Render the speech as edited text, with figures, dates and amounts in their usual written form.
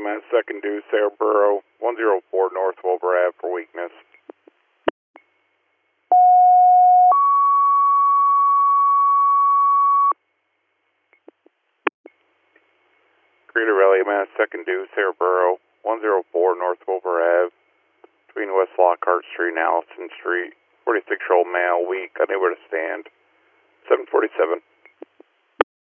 Mass 2nd due, Sarahboro, 104 North Wilbur Ave for weakness. Greater Rally Mass 2nd due, Sarahboro, 104 North Wilbur Ave, between West Lockhart Street and Allison Street. 46-year-old male, weak, unable to stand. 747.